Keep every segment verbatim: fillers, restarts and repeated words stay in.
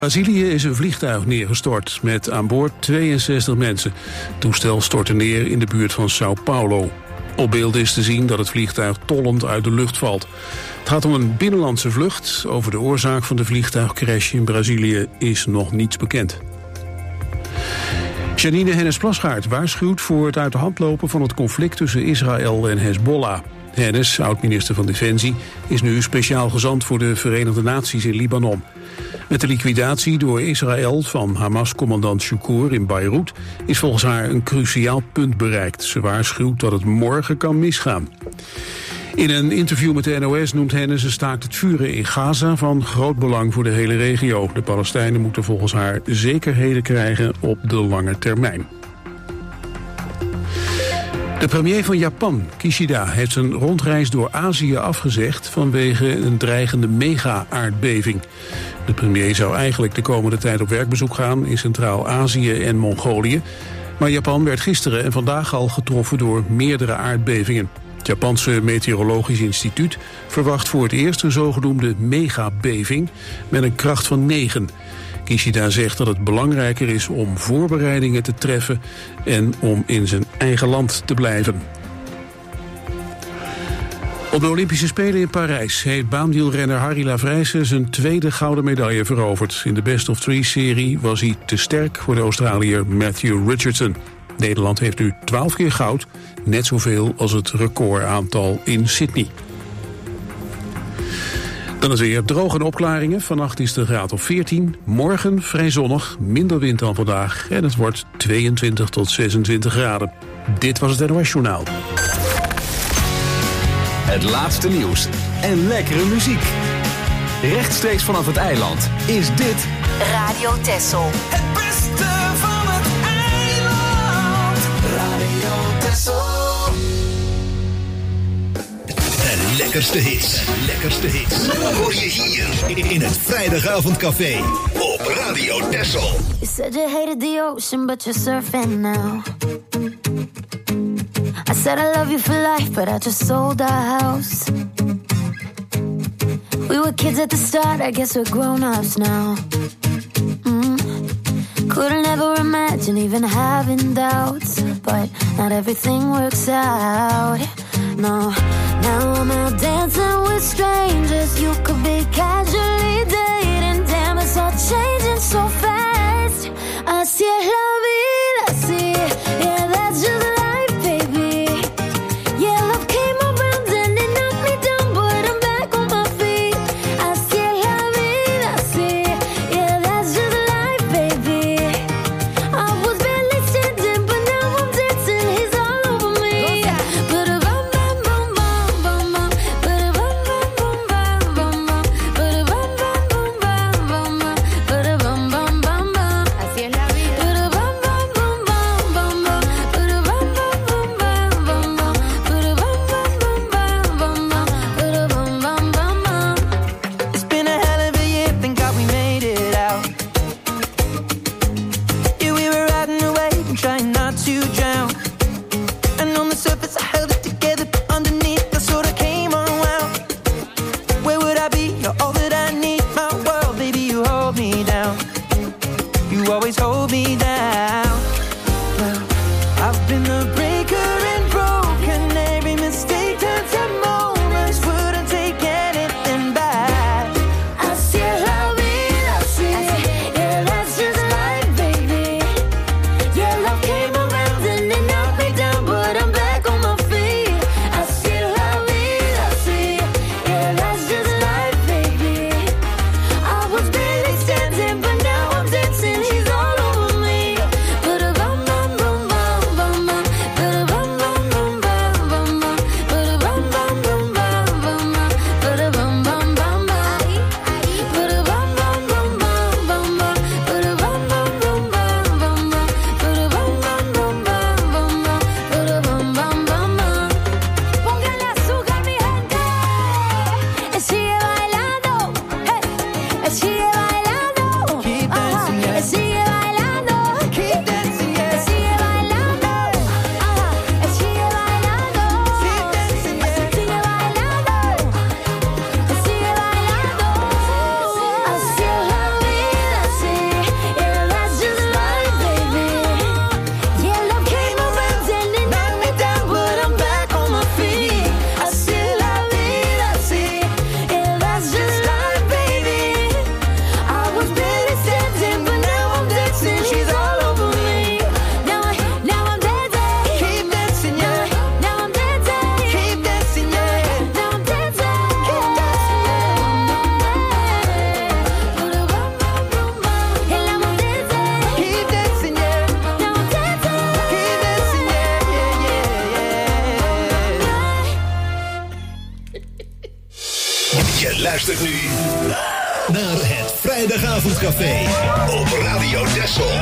Brazilië is een vliegtuig neergestort met aan boord tweeënzestig mensen. Het toestel stortte neer in de buurt van Sao Paulo. Op beeld is te zien dat het vliegtuig tollend uit de lucht valt. Het gaat om een binnenlandse vlucht. Over de oorzaak van de vliegtuigcrash in Brazilië is nog niets bekend. Jeanine Hennis-Plasgaard waarschuwt voor het uit de hand lopen van het conflict tussen Israël en Hezbollah. Hennis, oud-minister van Defensie, is nu speciaal gezant voor de Verenigde Naties in Libanon. Met de liquidatie door Israël van Hamas-commandant Shukur in Beirut is volgens haar een cruciaal punt bereikt. Ze waarschuwt dat het morgen kan misgaan. In een interview met de N O S noemt Hennis een staakt het vuren in Gaza van groot belang voor de hele regio. De Palestijnen moeten volgens haar zekerheden krijgen op de lange termijn. De premier van Japan, Kishida, heeft zijn rondreis door Azië afgezegd vanwege een dreigende mega-aardbeving. De premier zou eigenlijk de komende tijd op werkbezoek gaan in Centraal-Azië en Mongolië. Maar Japan werd gisteren en vandaag al getroffen door meerdere aardbevingen. Het Japanse Meteorologisch Instituut verwacht voor het eerst een zogenoemde megabeving met een kracht van negen. Kishida zegt dat het belangrijker is om voorbereidingen te treffen en om in zijn eigen land te blijven. Op de Olympische Spelen in Parijs heeft baanwielrenner Harry Lavrijsen zijn tweede gouden medaille veroverd. In de best of three-serie was hij te sterk voor de Australiër Matthew Richardson. Nederland heeft nu twaalf keer goud, net zoveel als het recordaantal in Sydney. Dan is er weer droge opklaringen. Vannacht is de graad of veertien. Morgen vrij zonnig, minder wind dan vandaag. En het wordt tweeëntwintig tot zesentwintig graden. Dit was het N O S Journaal. Het laatste nieuws en lekkere muziek. Rechtstreeks vanaf het eiland is dit Radio Texel. Het beste van het eiland. Radio Texel. De lekkerste hits, lekkerste hits. Hoor je hier in het Vrijdagavondcafé op Radio Texel. You said you hated the ocean, but you're surfing now. I said I love you for life, but I just sold our house. We were kids at the start, I guess we're grown-ups now. Mm. Couldn't ever imagine even having doubts, but not everything works out. No, now I'm out dancing with strangers. You could be casually dating. Damn, it's all changing so fast. Así es la vida, así. Yeah, that's just life, baby. Yeah, love came around and it knocked me down, but I'm back on my feet. Así es la vida, así. Yeah, that's just life, baby. I was barely standing, but now I'm dancing. He's all over me. But a bum bum bum bum bum bum. But a bum bum bum bum bum bum. But a bum bum bum bum bum bum. But a bum bum bum bum. Así es la vida. But a bum bum bum bum bum bum. But a bum bum bum bum bum bum. But a bum bum bum bum bum bum. But a bum bum bum bum. It's been a hell of a year, thank God we made it out. Yeah, we were riding away and trying not to drown. And on the surface I held it together, but underneath I sort of came unwound. Where would I be? You're all that I need, my world, baby, you hold me down. You always hold me down. Well, I've been the breaker and broken. Every mistake turns to moments. Wouldn't take anything back. Así es la vida, así. Yeah, that's just life, baby. Yeah, love came around and it knocked me down, but I'm back on my feet. Así es la vida, así. Yeah, that's just life, baby. I was barely standing, but now I'm dancing. He's all over me. But a bum bum bum bum bum bum. luistert nu naar het Vrijdagavondcafé op Radio Dessel.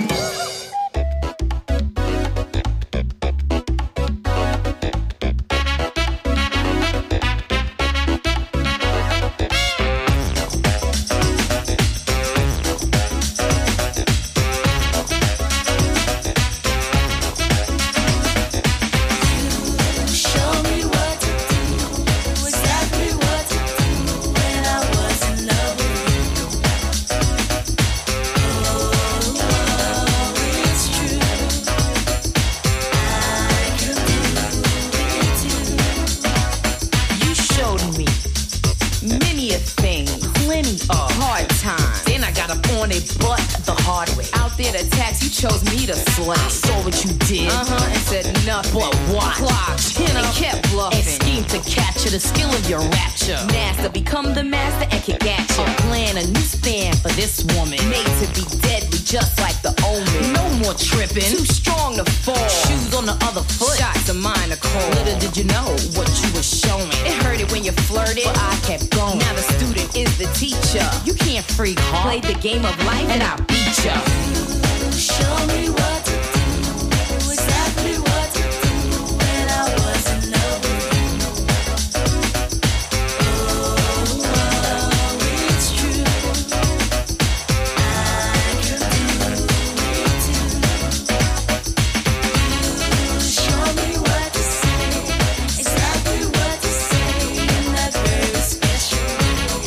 Play the game of life and I'll beat ya. Show me what to do, exactly what to do when I was in love with you. Oh, oh, it's true. I could do it too. You show me what to say, exactly what to say in that very special way.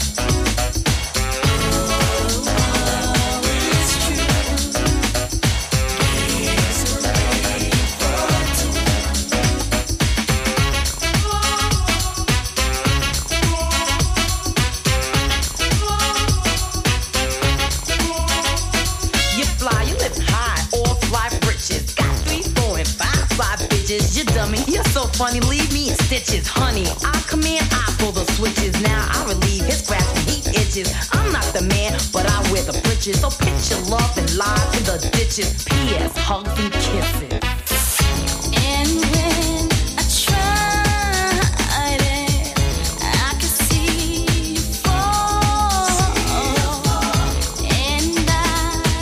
Funny, leave me in stitches, honey. I come in, I pull the switches. Now I relieve his grasp when he itches. I'm not the man, but I wear the britches. So pitch your love and lies in the ditches. P S Hugs and kisses. And when I tried it, I could see you fall. And I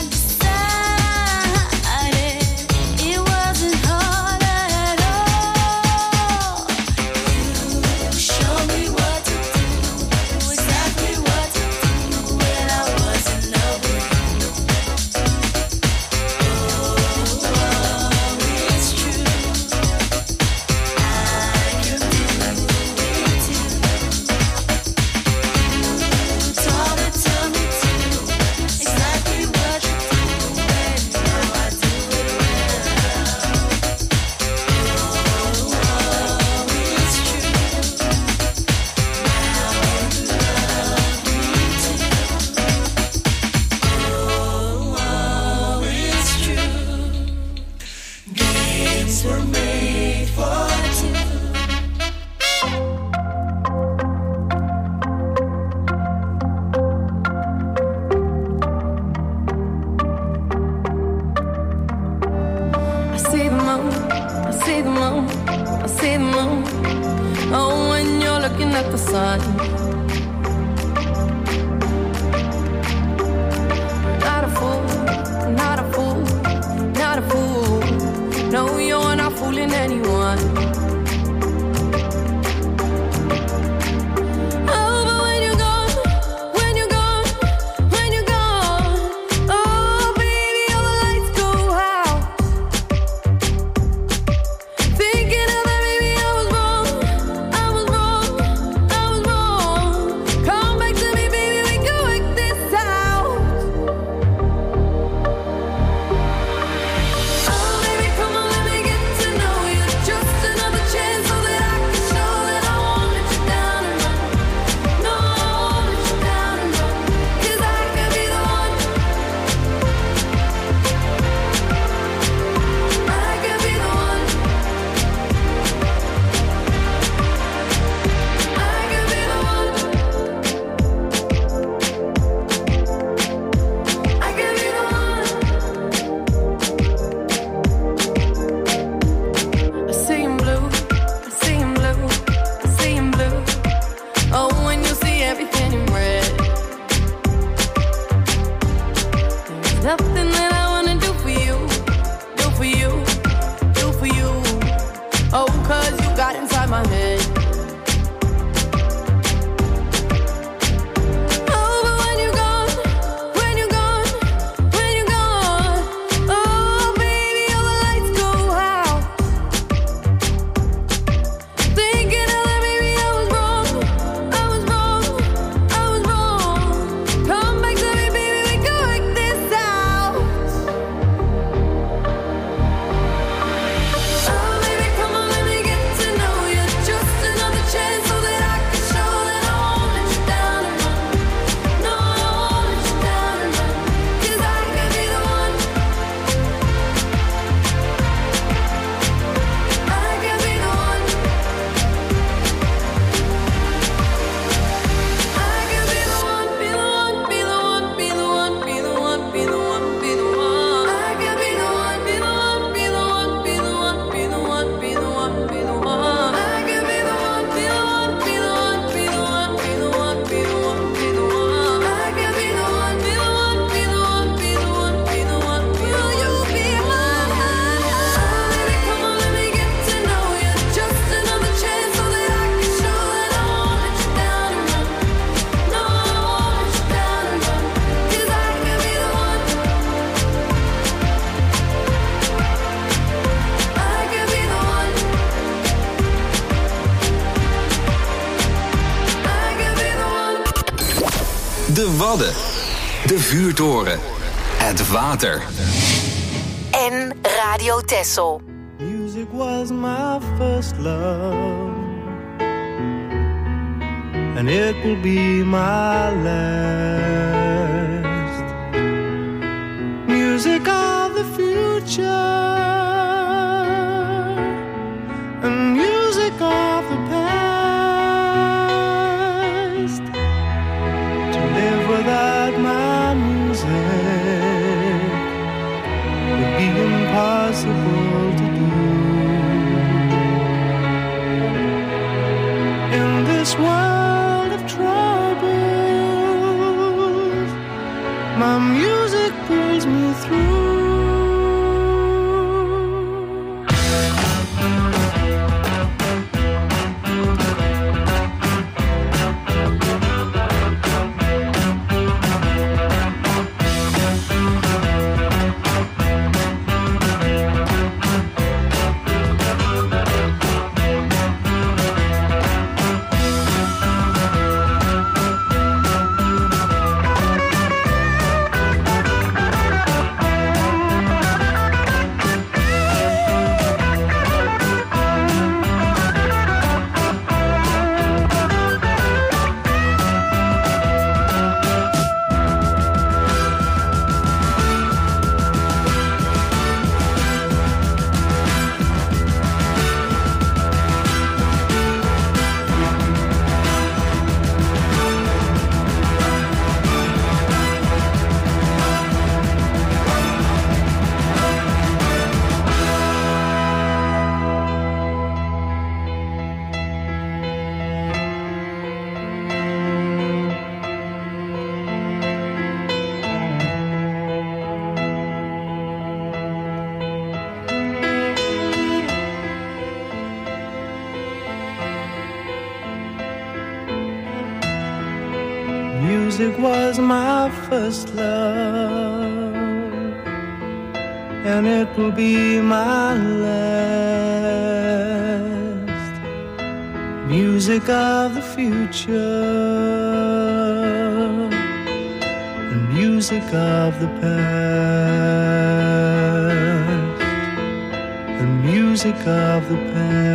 decided it wasn't hard at all. Show me what to do, exactly what to do when I was in love with you. Oh, oh, it's true. I could do it too. You taught it to me too, exactly what to do, and now I do it well. Oh, oh, it's true. Now you love me too. Oh, oh, it's true. Games were made for two. I see the moon, I see the moon, I see the moon. Oh, when you're looking at the sun. Not a fool, not a fool, not a fool. No, you're not fooling anyone. Oh, but when you're gone, when you're gone, when you're gone, oh, baby, all the lights go out. Thinking of that, baby, I was wrong, I was wrong, I was wrong. Come back to me, baby, we can work this out. Oh, baby, come on, let me get to know you just a nothing that I wanna do for you, do for you, do for you. Oh, cause you got inside my head. De Wadden, de vuurtoren, het water. En Radio Texel. Music was my first love, and it will be my last. Music of the future, and music of the past. To live without my music would be impossible to do. In this world of troubles, my music pulls me through. Music was my first love, and it will be my last. Music of the future, and music of the past, and music of the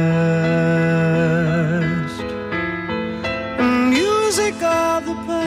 past, and music of the past.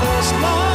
first love.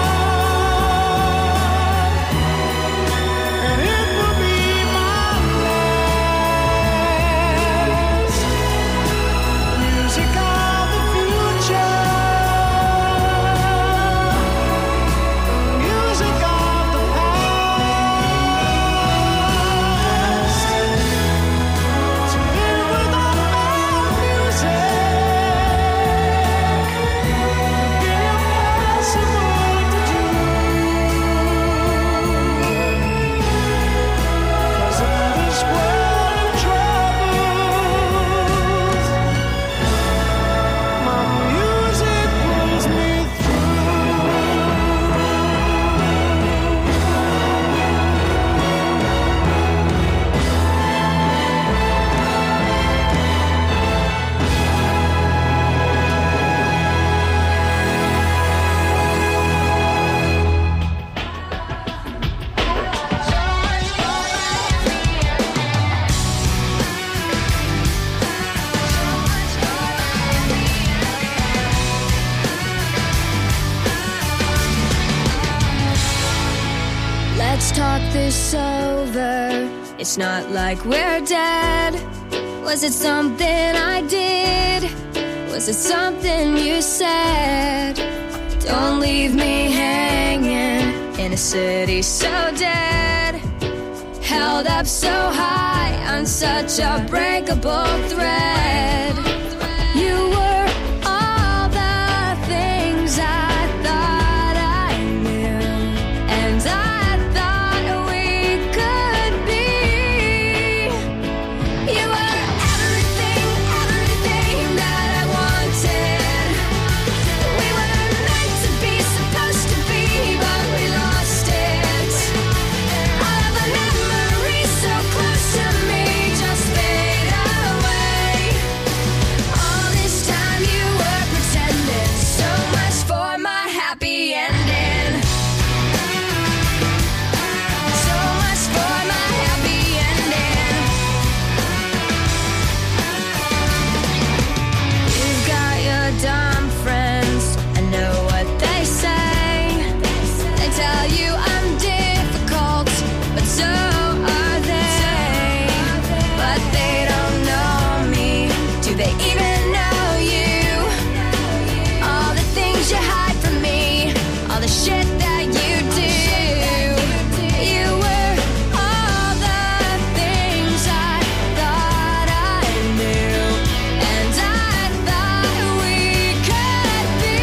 this over. It's not like we're dead. Was it something I did? Was it something you said? Don't leave me hanging in a city so dead, held up so high on such a breakable thread. You were all the things I thought I knew, and I thought we could be. You were everything, everything that I wanted. We were meant to be, supposed to be, but we lost it. All of the memories so close to me just fade away. All this time you were pretending, so much for my happy ending. So much for my happy ending. You've got your dumb friends, I know what they say. They tell you I'm difficult, but so are they. But they don't know me. Do they even know you? All the things you hide from me, all the shit that you do. You were all the things I thought I knew, and I thought we could be.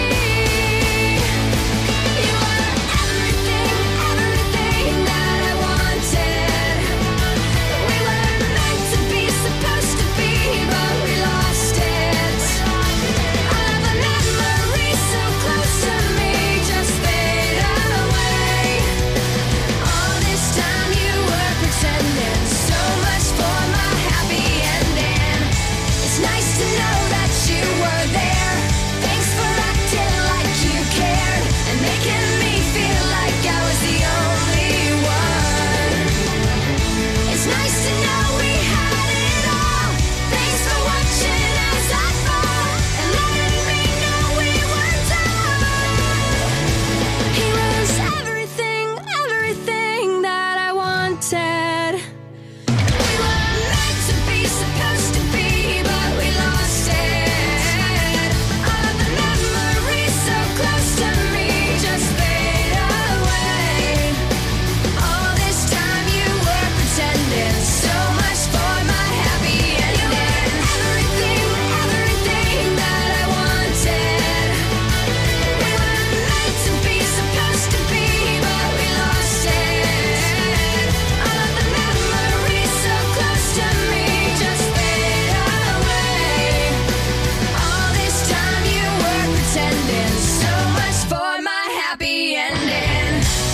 You were everything, everything that I wanted. We were meant to be, supposed to be, but we lost it. All of the memories so close to me just fade away. All this time you were pretending, so much for my happy ending. It's nice to know that you were there. Thanks for acting like you cared and making me feel like I was the only one. It's nice to know we had it all. Thanks for watching as I fall and letting me know we were done. He was everything, everything that I wanted. We were meant to be, supposed to be, but we lost it. All of the memories so close to me just fade away. All this time you were pretending, so much for my happy ending. Everything, everything that I wanted. We were meant to be, supposed to be, but we lost it. All of the memories so close to me just fade away. All this time you were pretending, so much for my happy ending.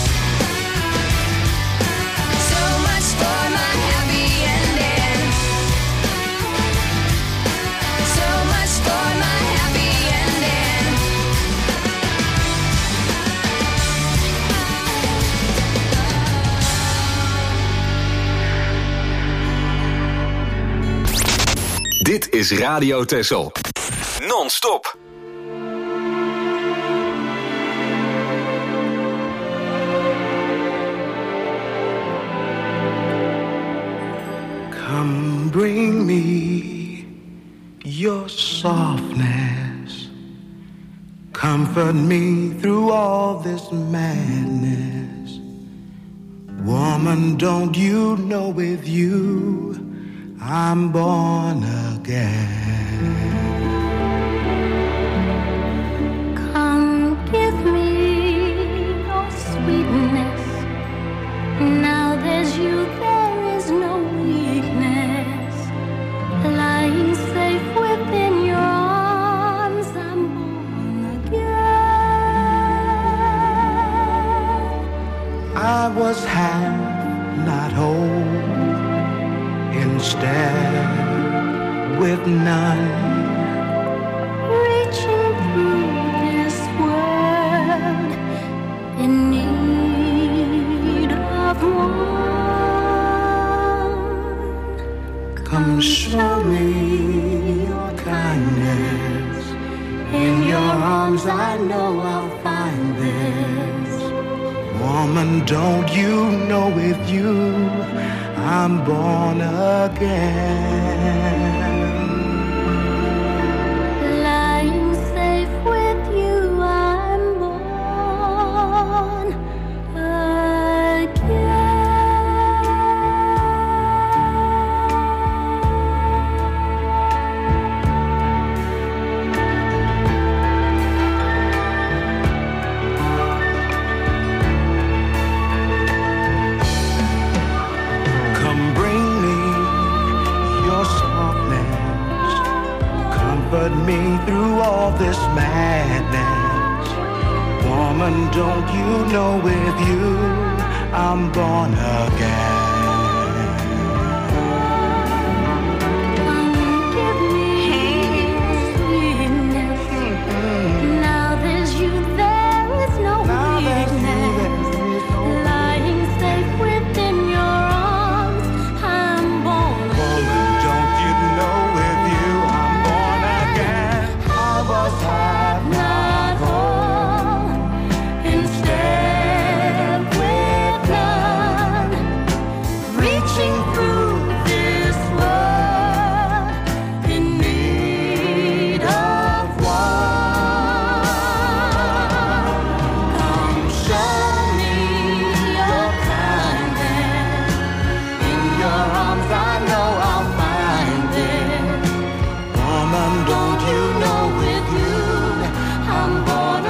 So much for my happy ending. So much for my happy ending. Dit is Radio Texel. Non-stop. bring me your softness. Comfort me through all this madness. Woman, don't you know with you I'm born again. Come give me your sweetness. Now there's you, there is no weakness. Lying safe within your arms, I'm born again. I was half, not whole. Instead, with none, reaching through this world in need of one. come show me your kindness. In your arms I know I'll find this. Woman, don't you know with you I'm born again. Lying safe with you, I'm born again. Come bring me your softness. Comfort me through all this madness. Woman, don't you know with you I'm born again. Give me sweetness. Now there's you, there is no weakness. Lying safe within your arms, I'm born Woman, don't you know with you I'm born again. I was half, not whole. Instead, with none, reaching through this world in need of one. Come show me your kindness. In your arms I know I'll find it. woman, don't you know with you I'm born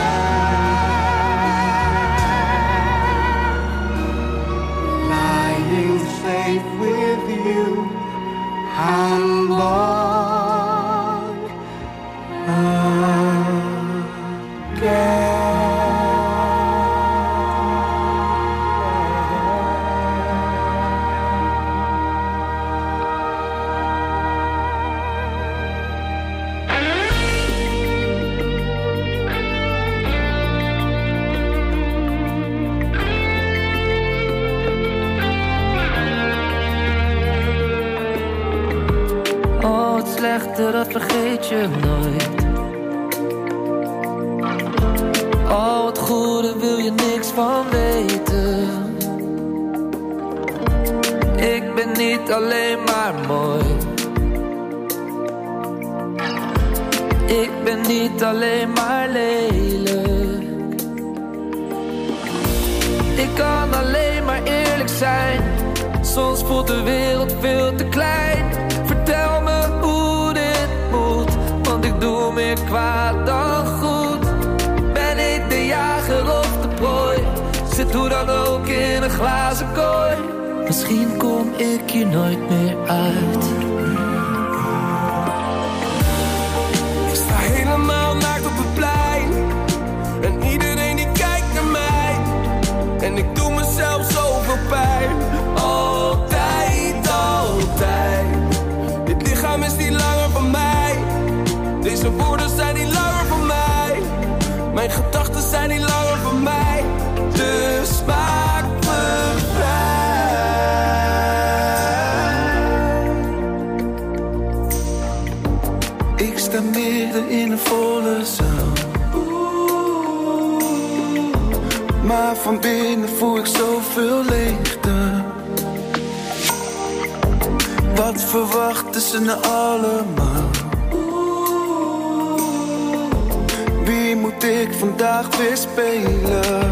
again. lying safe with you I'm born Oh, het slechte, dat vergeet je nooit. Oh, het goede wil je niks van weten. Ik ben niet alleen maar mooi. Ik ben niet alleen maar lelijk. Ik kan alleen maar eerlijk zijn. Soms voelt de wereld veel te klein. Vertel me hoe dit moet, want ik doe meer kwaad dan goed. Ben ik de jager of de prooi? Zit hoe dan ook in een glazen kooi. Misschien kom ik hier nooit meer uit. Ik sta helemaal naakt op het plein. En iedereen die kijkt naar mij. En ik doe mezelf zoveel pijn. Altijd, altijd. Dit lichaam is niet langer van mij. Deze woorden zijn niet langer van mij. Mijn gedachten zijn niet langer van mij. Dus maak me vrij. Ik sta midden in een volle zaal. Maar van binnen voel ik zoveel leegte. Wat verwachten ze nou allemaal? Wie moet ik vandaag weer spelen?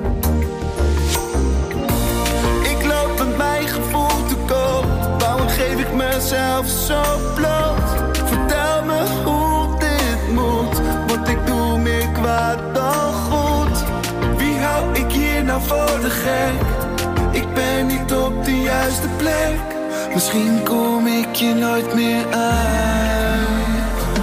Ik loop met mijn gevoel te koop. Waarom geef ik mezelf zo bloot? Vertel me hoe dit moet, want ik doe meer kwaad dan goed. Wie hou ik hier nou voor de gek? Ik ben niet op de juiste plek. Misschien kom ik je nooit meer uit.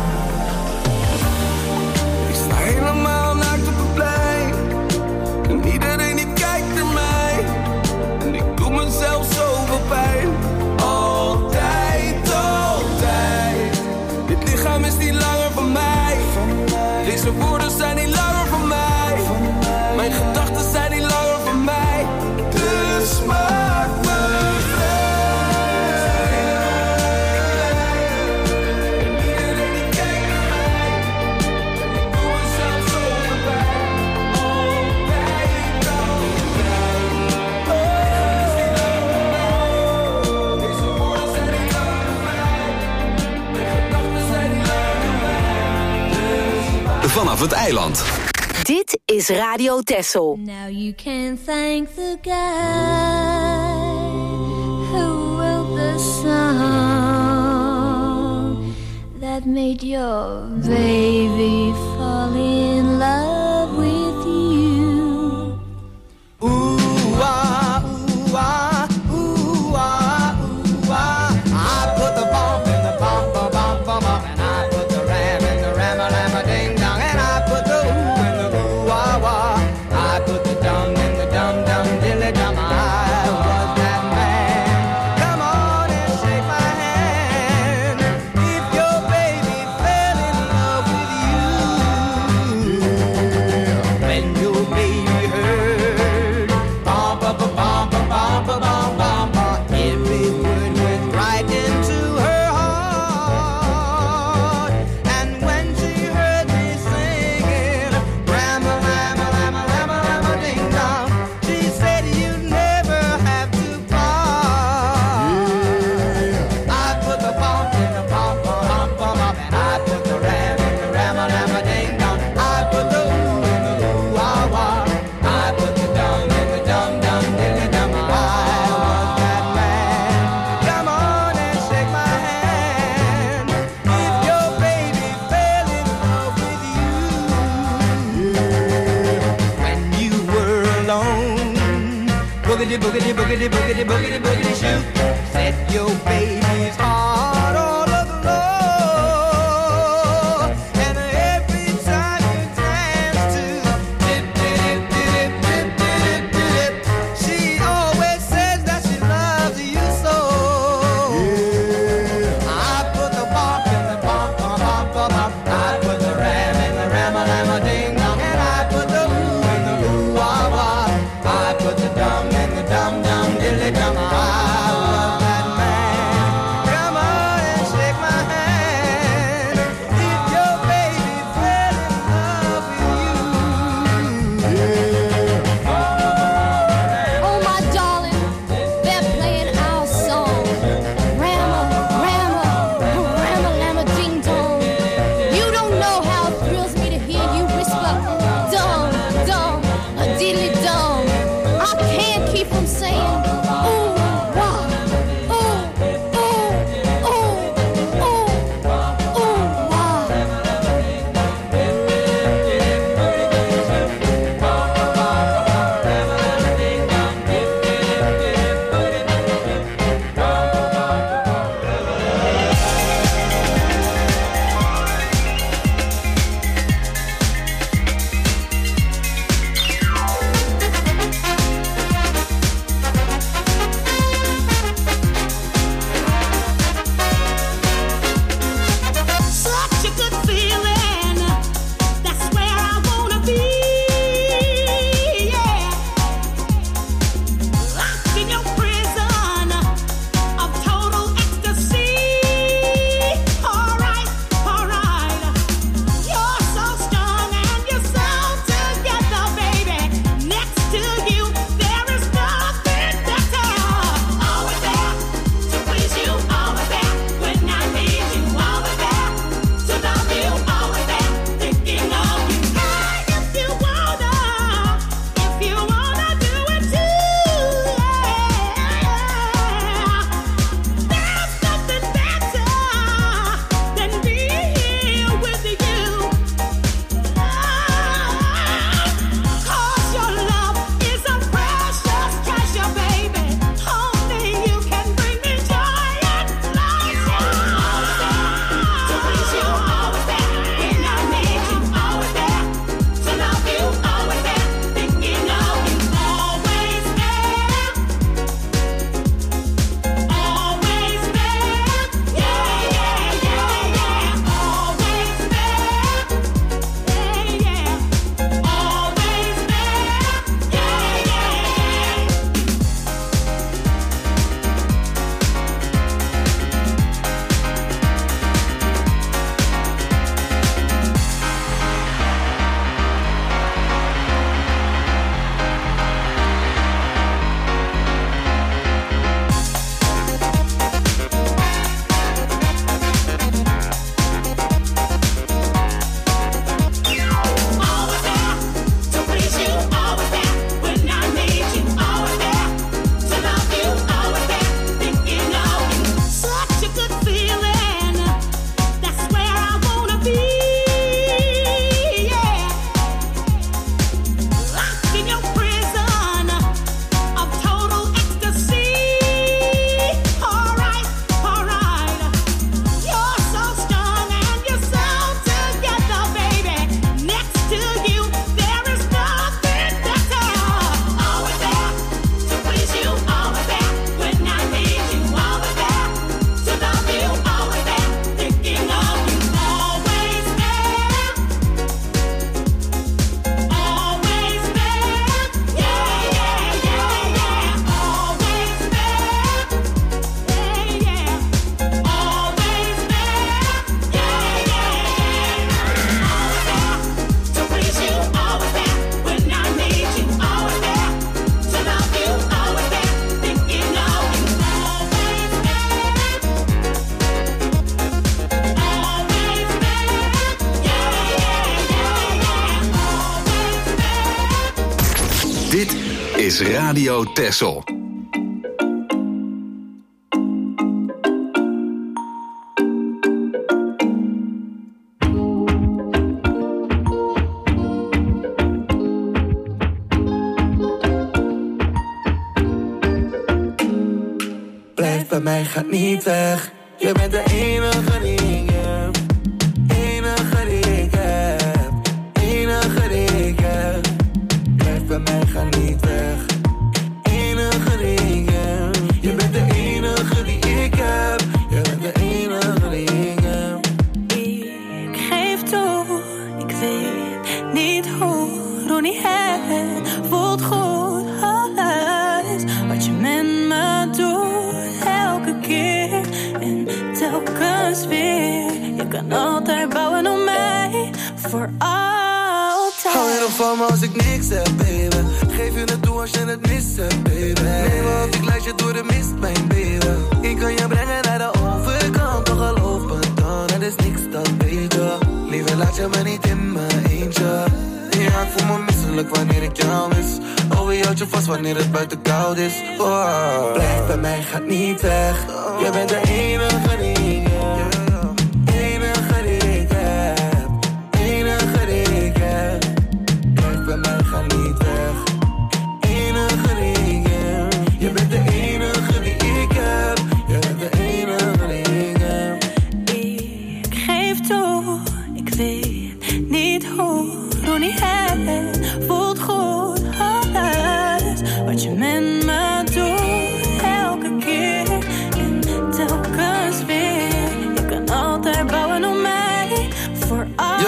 Ik sta helemaal naakt op het plein. En iedereen die kijkt naar mij. En ik doe mezelf zoveel pijn. Altijd, altijd. Dit lichaam is niet langer van mij. Deze woorden zijn niet langer van mij. Mijn gedachten zijn niet langer van mij. Dus maak me vanaf het eiland. Dit is Radio Texel. Now you can thank the guy who wrote the song that made your baby fall in love with you. Ooh, ah, ooh, ah, ooh, ah, ooh, ah. I put the bomb in the bomb, bomb, bomb, bomb, bomb, and I put the ram in the ram, a ram, a ding dong, and I put the ooh in the ooh, ah, wah. I put the dum in the dum, dum, dilly dum. I was that man. Come on and shake my hand. If your baby fell in love with you, when your baby heard bum, bum, bum, bum, bum, bum, bum, bum, bum, every word went right into her heart. And when she heard me singing, ram a ram a ram a ram a ram a ding dong, she said you never have to part. I put the bump in the bump, bump, bump, bump, and I put the ram in the ram a ram a ding dong. I put the ooh in the ooh ah wah. I put the dum in the dum dum dilly dum. I was that man. Come on and shake my hand. If your baby fell in love with you when you were alone, boogity boogity boogity boogity boogity boogity shoot, set your baby's heart all aglow. And every time you dance to dip dip dip dip dip dip, she always says that she loves you so. I put the bump in the bump, bump, bump, bump, bump. I put the ram in the ram, a ram, a ding dong, and I put the ooh in the ooh ah wah. I put the dum in the dum dum dilly dum. I was that man. Dit is Radio Texel. Blijf bij mij, gaat niet weg. Je bent de enige die ik heb. Enige die ik heb. Enige die ik heb. Blijf bij mij, ga niet weg. Enige die ik heb. Je bent de enige die ik heb. Je bent de enige die ik heb. Ik geef toe, ik weet niet hoe. Doe niet het, voelt goed. Alles wat je met me doet, elke keer en telkens weer. Je kan altijd bouwen op mij, voor altijd. Hou je nog van me als ik niks heb, baby? Geef je het toe als je het mis hebt, baby. Neem me op, ik leid je door de mist, mijn baby. Ik kan je brengen naar de overkant, toch geloof me dan, er is niks dan beter. Liever laat je me niet in mijn eentje. Ja, ik voel me misselijk wanneer ik jou mis. Oh, je houdt je vast wanneer het buiten koud is. Oh. Blijf bij mij, gaat niet weg. Je bent de enige die ik heb. Enige die ik heb. Enige die ik heb. Blijf bij mij, ga niet weg. Enige die ik heb. Je bent de enige die ik heb. Je bent de enige die ik heb. Ik geef toe, ik weet niet hoe. Doe niet het, voelt goed. Alles wat je met me doet, elke keer en telkens weer. Je kan altijd bouwen op mij, voor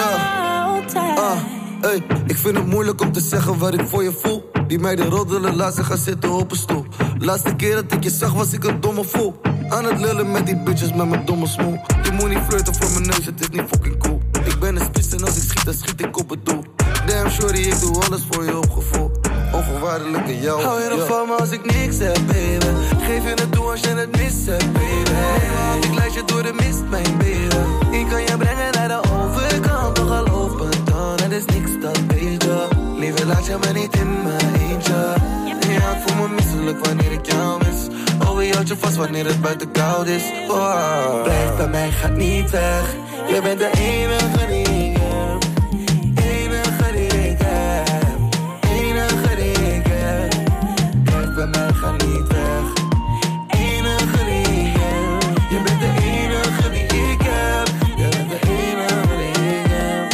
altijd. Ah, hey, ik vind het moeilijk om te zeggen wat ik voor je voel. Die meiden roddelen, laat ze gaan zitten op een stoel. Laatste keer dat ik je zag was ik een domme fool. Aan het lullen met die bitches met mijn domme smoel. Je moet niet flirten voor mijn neus, het is niet fucking cool. Ik ben een spits en als ik schiet, dan schiet ik op het doel. Damn shorty, ik doe alles voor je opgevoel. Onvoorwaardelijk in jou. Hou je nog van me als ik niks heb, baby? Geef je het toe als je het mis hebt, baby. Want ik leid je door de mist, mijn baby. Ik kan je brengen naar de overkant, toch geloof me dan, er is niks dan beter. Liever laat je me niet in mijn eentje. Ja, ik voel me misselijk wanneer ik jou mis. Oh, je houdt je vast wanneer het buiten koud is. Oh. Blijf bij mij, gaat niet weg. Je bent de enige die ik heb. Enige die ik heb. Enige die ik heb. Blijf bij mij, ga niet weg. Enige die ik heb. Je bent de enige die ik heb. Je bent de enige die ik heb.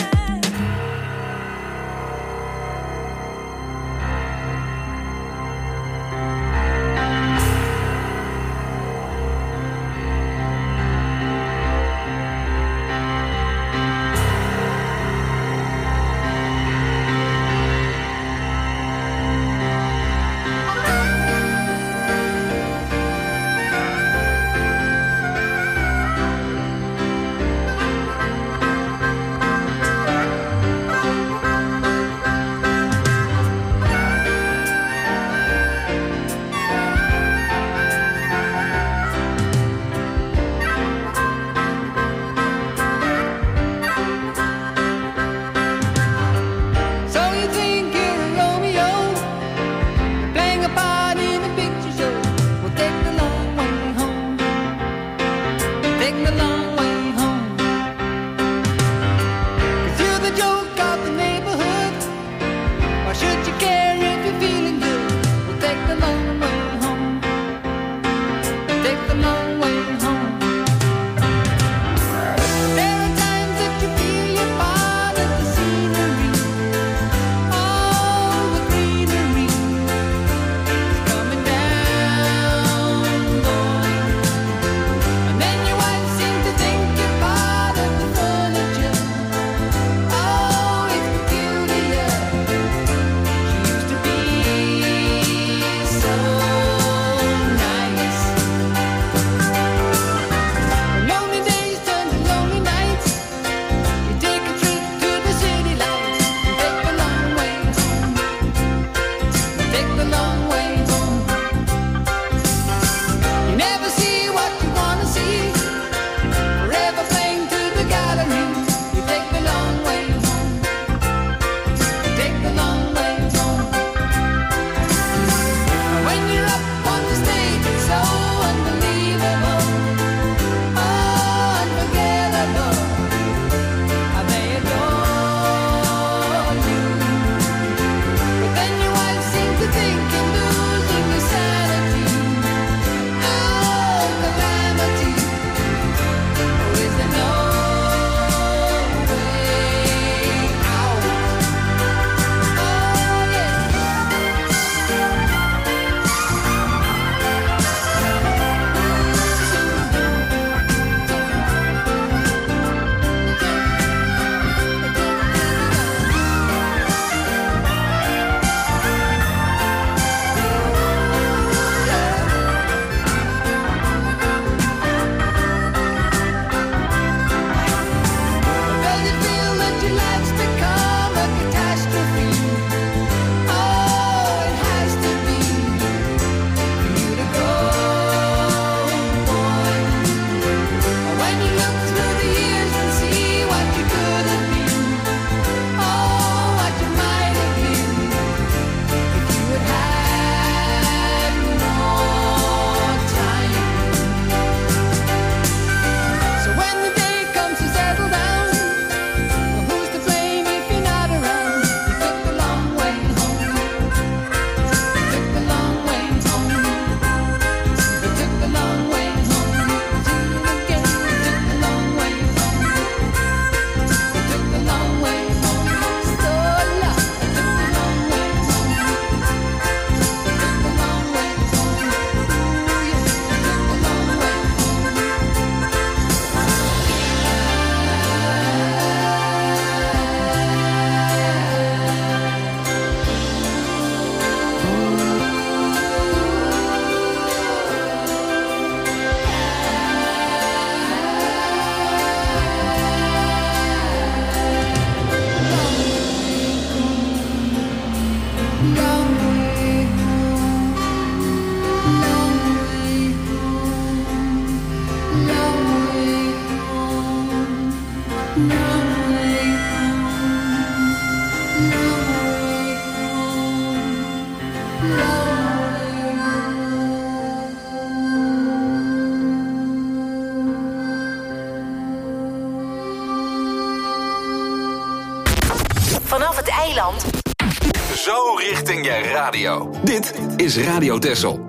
Vanaf het eiland. Zo richting je radio. Dit is Radio Texel.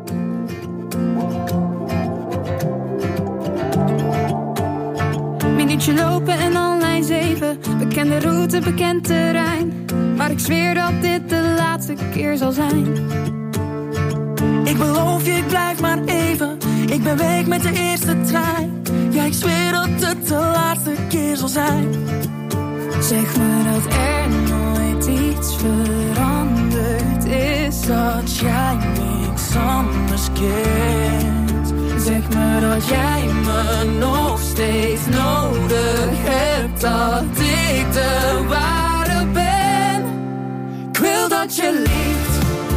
Minuutje lopen en al lijn zeven. Bekende route, bekend terrein. Maar ik zweer dat dit de laatste keer zal zijn. Ik beloof je, ik blijf maar even. Ik ben weg met de eerste trein. Ja, ik zweer dat het de laatste keer zal zijn. Zeg me dat er nooit iets veranderd is. Dat jij niks anders kent. Zeg me dat jij me nog steeds nodig hebt. Dat ik de ware ben. Ik wil dat je liegt,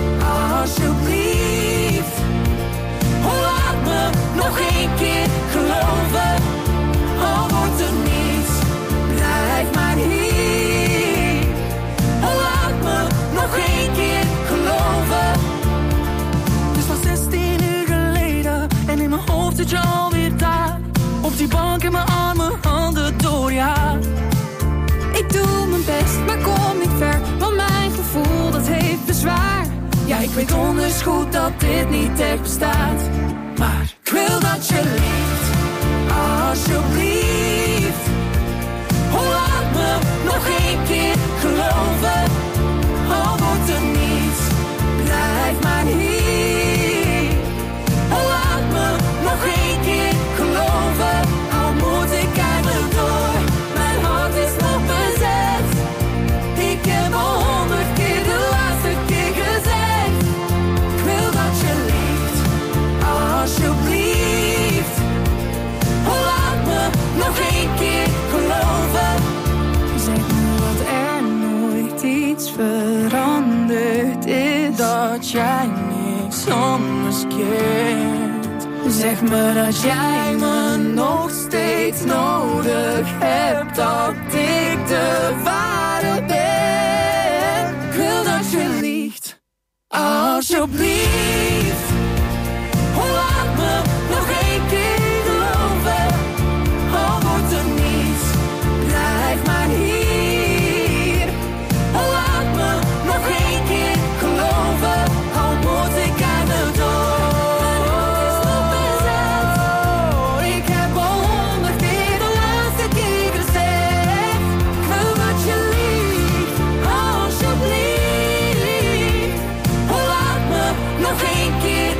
alsjeblieft. Oh, laat me nog één keer geloven. Al wordt er niets, blijf maar hier. Oh, laat me nog één keer geloven. Het is van zestien uur geleden en in mijn hoofd zit je alweer daar. Op die bank in mijn armen, handen door je haar. Ik doe mijn best, maar kom niet ver. Want mijn gevoel, dat heeft bezwaar. Ja, ik weet donders goed dat dit niet echt bestaat. Maar ik wil dat je liegt, alsjeblieft. Oh, laat me nog één keer geloven. Al wordt er niets, blijf maar hier. Oh, laat me nog één keer geloven. Al moet ik eigenlijk door, mijn hart is nog bezet. Ik heb al honderd keer de laatste keer gezegd. Ik wil dat je liegt, alsjeblieft. Oh, laat me nog één keer geloven. Zeg me dat er nooit iets veranderd is. Dat jij niks anders kent. Zeg me dat jij me nog steeds nodig hebt. Dat ik de ware ben. Ik wil dat je liegt, alsjeblieft. Oh, laat me nog één keer geloven. Al wordt er niets, blijf maar hier. Oh, laat me nog één keer geloven. Al moet ik aan de door. Ik heb al honderd keer de laatste keer gezegd. Ik wil dat je liegt, alsjeblieft. Oh, laat me nog één keer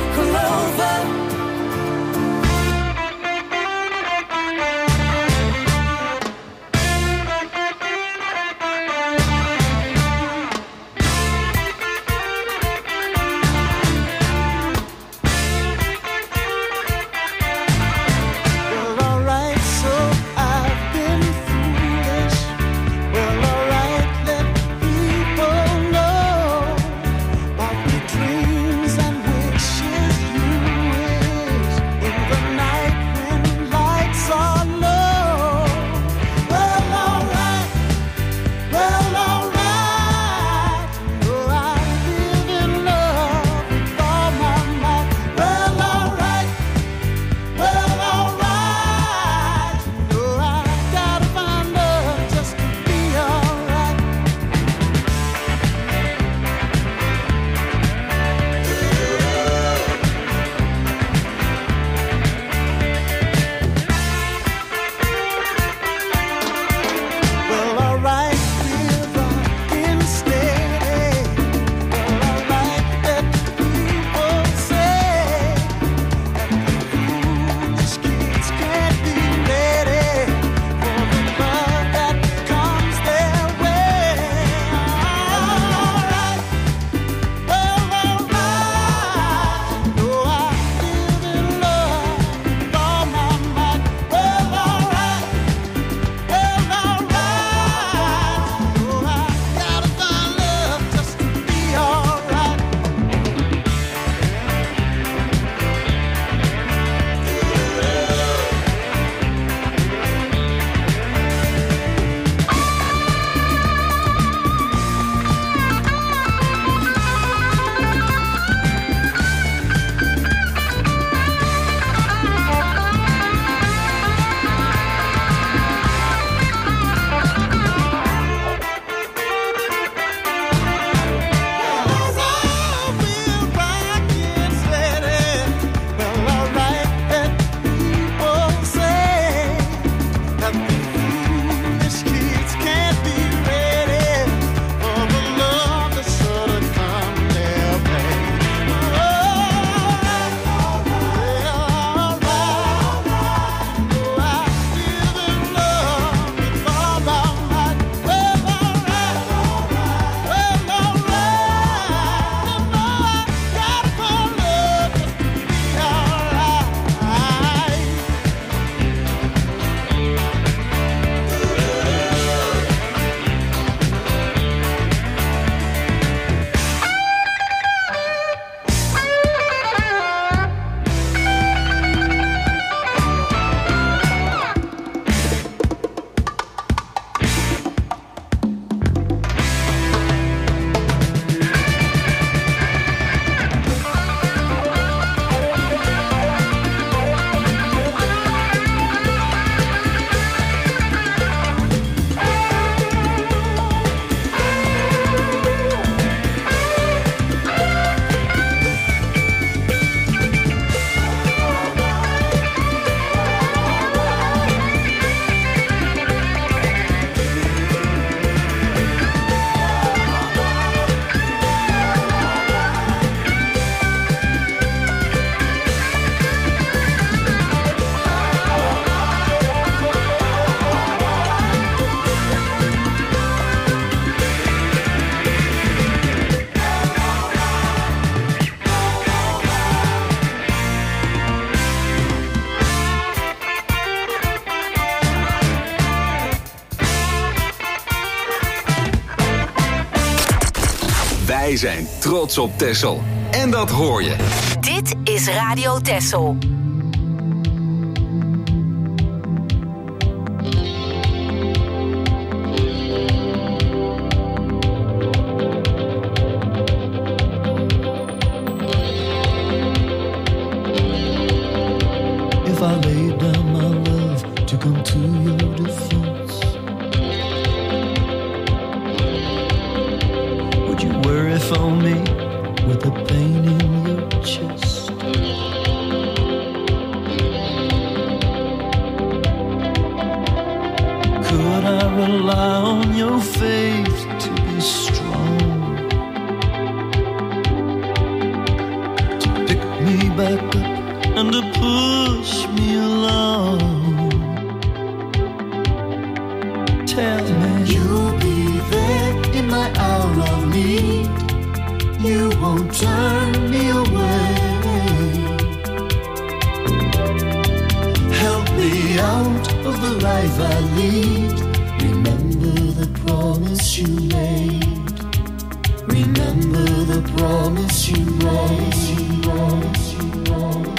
Wij zijn trots op Texel. En dat hoor je. Dit is Radio Texel. If I laid down my love to come to your defense, would you worry for me with the pain in your chest? Could I rely on your faith to be strong, to pick me back up and to push me along? Tell me you'll be there in my hour of need. You won't turn me away. Help me out of the life I lead. Remember the promise you made. Remember the promise you made. Promise you made.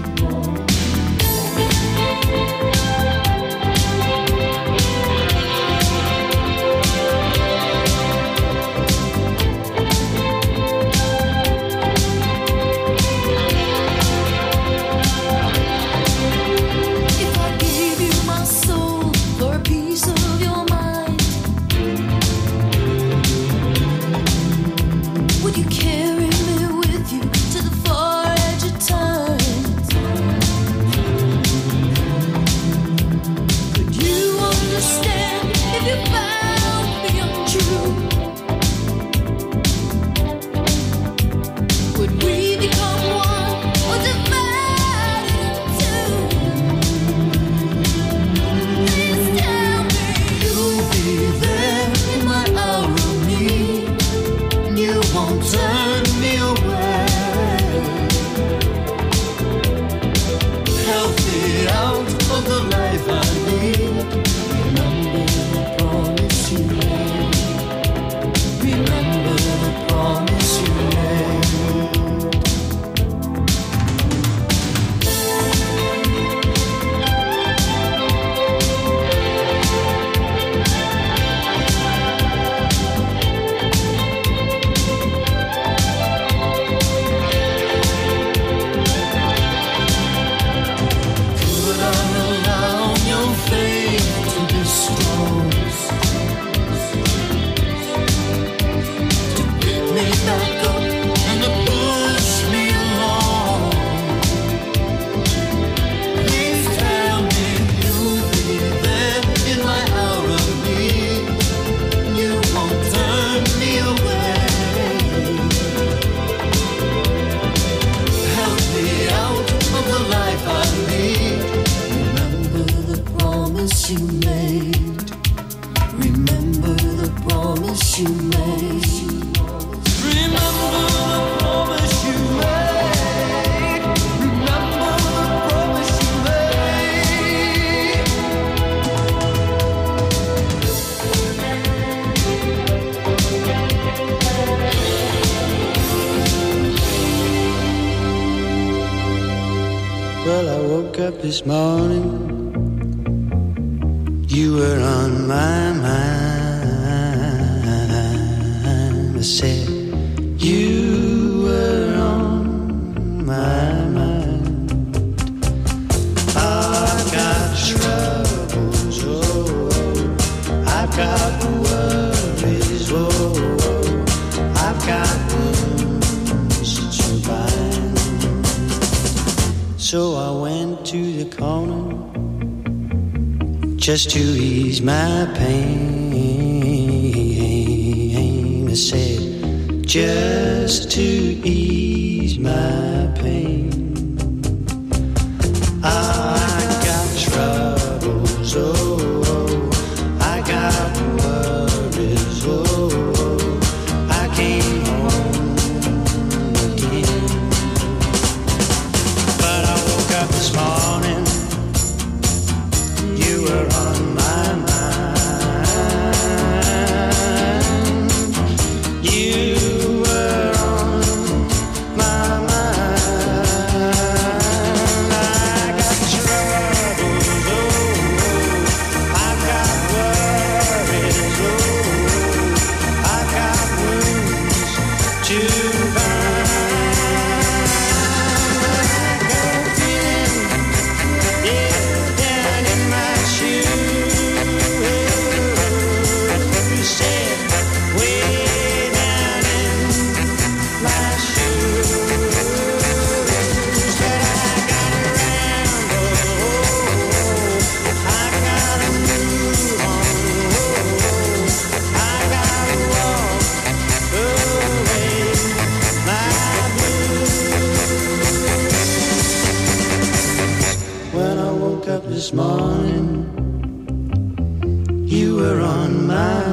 This morning, you were on my mind. I said, you were on my mind. I've got troubles, oh, I've got worries, oh, I've got wounds to bind. So I went to the corner just to ease my pain. I said, just to ease my pain. I got troubles, oh, I got worries, oh, I came home again. But I woke up this morning, you were on my mind. You were this morning. You were on my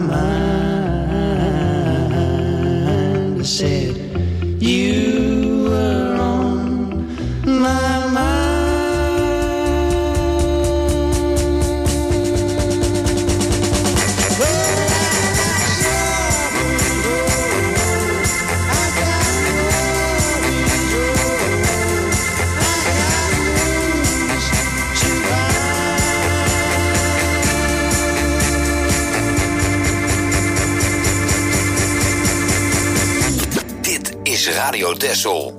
mind. I said you were on my mind. Radio Texel.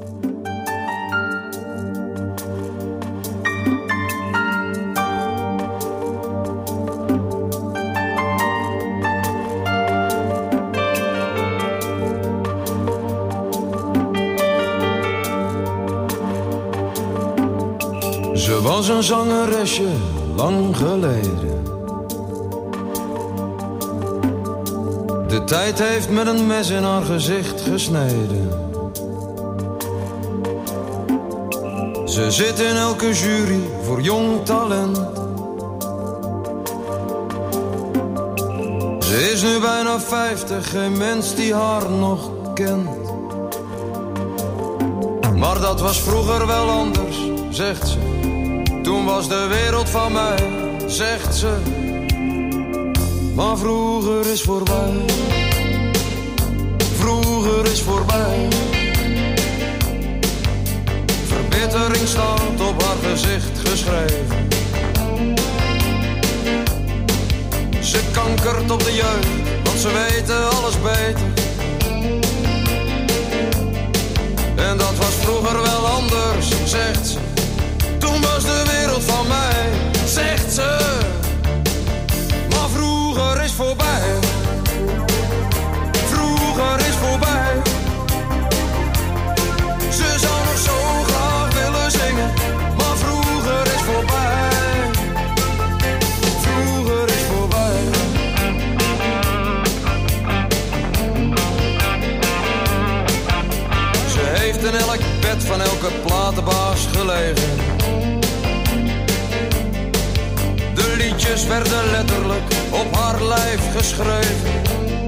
Ze was een zangeresje lang geleden. De tijd heeft met een mes in haar gezicht gesneden. Ze zit in elke jury voor jong talent. Ze is nu bijna vijftig, geen mens die haar nog kent. Maar dat was vroeger wel anders, zegt ze. Toen was de wereld van mij, zegt ze. Maar vroeger is voorbij. Vroeger is voorbij. Verbittering staat op haar gezicht geschreven. Ze kankert op de jeugd, want ze weten alles beter. En dat was vroeger wel anders, zegt ze. Toen was de wereld van mij, zegt ze. Maar vroeger is voorbij. Vroeger is voorbij. Ze zou nog zo graag willen zingen, maar vroeger is voorbij. Vroeger is voorbij. Ze heeft in elk bed van elke platenbaas gelegen. De liedjes werden letterlijk op haar lijf geschreven.